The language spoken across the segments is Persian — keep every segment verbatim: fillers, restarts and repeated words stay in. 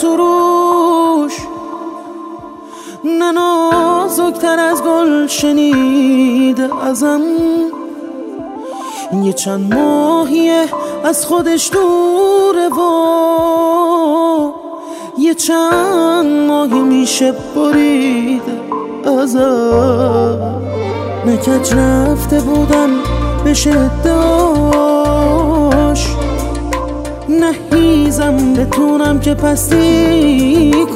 تو روش، نه نازکتر از گل شنیده ازم. یه چند ماهیه از خودش دوره و یه چند ماهی میشه بریده ازم. نکج رفته بودم به شداش، نهیزم بتونم که پستی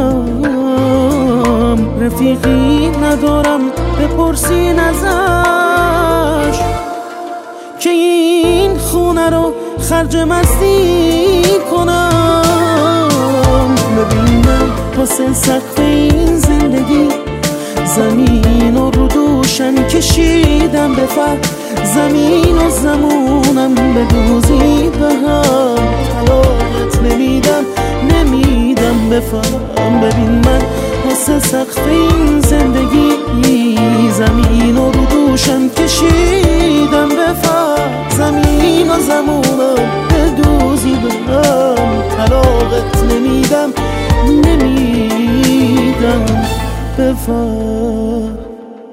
کنم. رفیقی ندارم بپرسین ازش که این خونه رو خرج مستی کنم. ببین من واسه سقف این زندگی زمین و رو دوشم کشیدم به فر، زمین و زمونم به دوزی به هم. طلاقت نمیدم نمیدم بفهم. ببین من واسه سقف این زندگی زمین و رو دوشم کشیدم به فر، زمین و زمونم به دوزی به هم. طلاقت نمیدم نمیدم بفهم.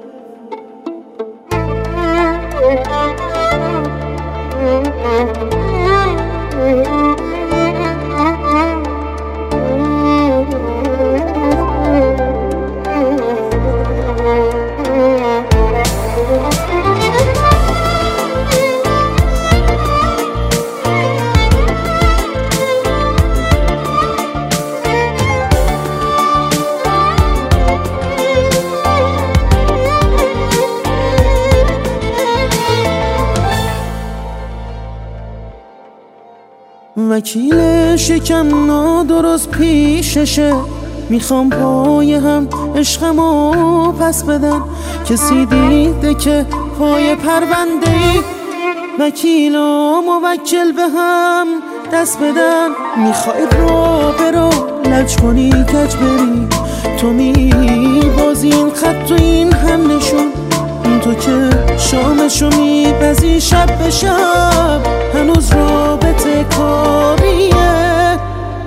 وکیل شکم نادرست پیششه، میخوام پای هم عشقمو پس بدن. کسی دیده که پای پرونده ای وکیل و موکل به هم دست بدن. میخوای رو برو لج کنی کج بری، تو میبازی این خط و این هم نشون. تو که شامشو میپزی شب به شب، هنوز رابطه کاریه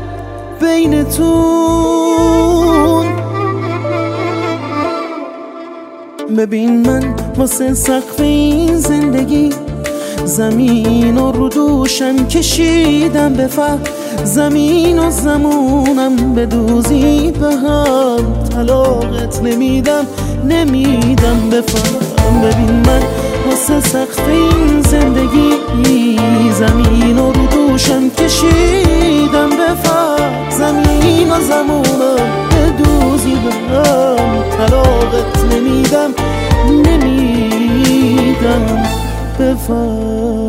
بینتون. ببین من واسه سقف این زندگی زمین و رو دوشم کشیدم به فر، زمین و زمونم به دوزی به هم. طلاقت نمیدم نمیدم بفهم. ببین من واسه سقف این زندگی زمین و رو دوشم کشیدم به فر، زمین و زمونم به دوزی به هم. طلاقت نمیدم نمیدم بفهم.